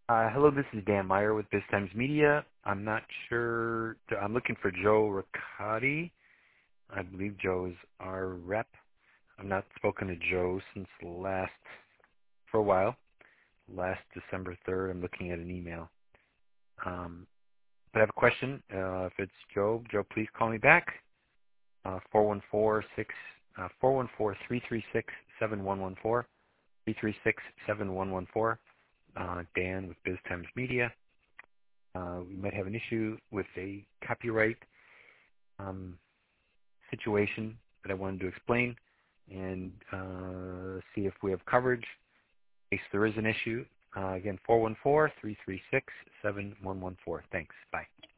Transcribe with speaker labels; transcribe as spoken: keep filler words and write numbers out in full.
Speaker 1: Uh, hello, this is Dan Meyer with BizTimes Media. I'm not sure. I'm looking for Joe Riccati. I believe Joe is our rep. I've not spoken to Joe since last, for a while, last December third. I'm looking at an email. Um, but I have a question. Uh, if it's Joe, Joe, please call me back. Uh, four one four six uh, four one four three three six seven one one four three three six seven one one four. Uh, Dan with BizTimes Media. Uh, we might have an issue with a copyright um, situation that I wanted to explain and uh, see if we have coverage in case there is an issue. Uh, again, four one four three three six seven one one four. Thanks. Bye.